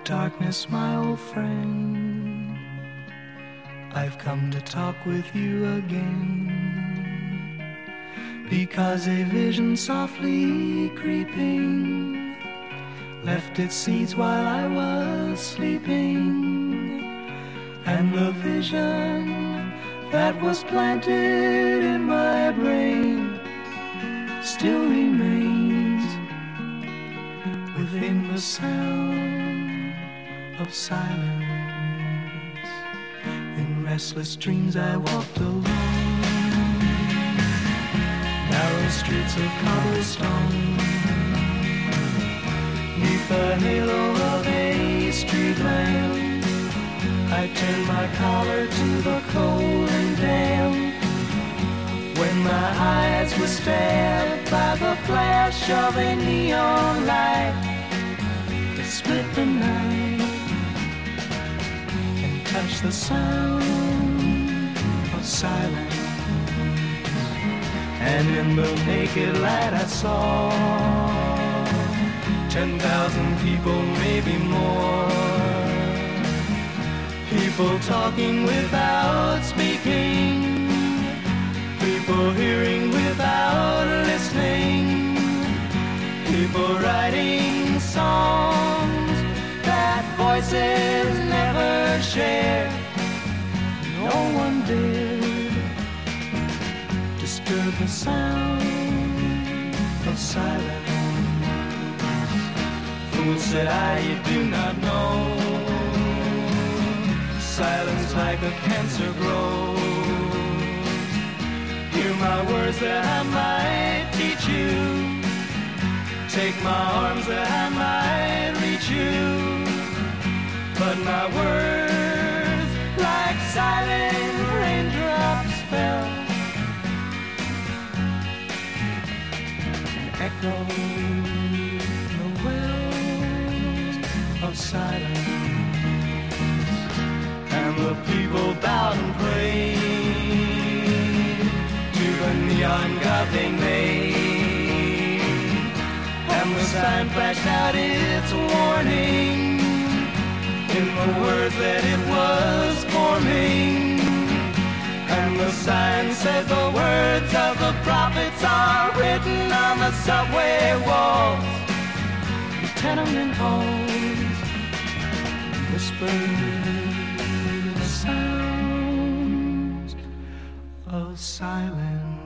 darkness, my old friend, I've come to talk with you again, because a vision softly creeping left its seeds while I was sleeping, and the vision that was planted in my brain still remains within the sound of silence. In restless dreams I walked alone, narrow streets of cobblestone, neath the halo of a street lamp. I turned my collar to the cold and damp, when my eyes were stabbed by the flash of a neon light that split the night and touched the sound of silence. And in the naked light I saw 10,000 people, maybe more, people talking without speaking, people hearing without listening, people writing songs that voices never shared. No one dared disturb the sound of silence. Fool, said I, you do not know, silence like a cancer grows. Hear my words that I might teach you, take my arms that I might reach you, but my words like silent raindrops fell and echoed the wells of silence. And the people bowed and prayed to the neon god they made, and the sign flashed out its warning in the words that it was forming. And the sign said the words of the prophets are written on the subway walls, the tenement halls, whispered sounds of silence.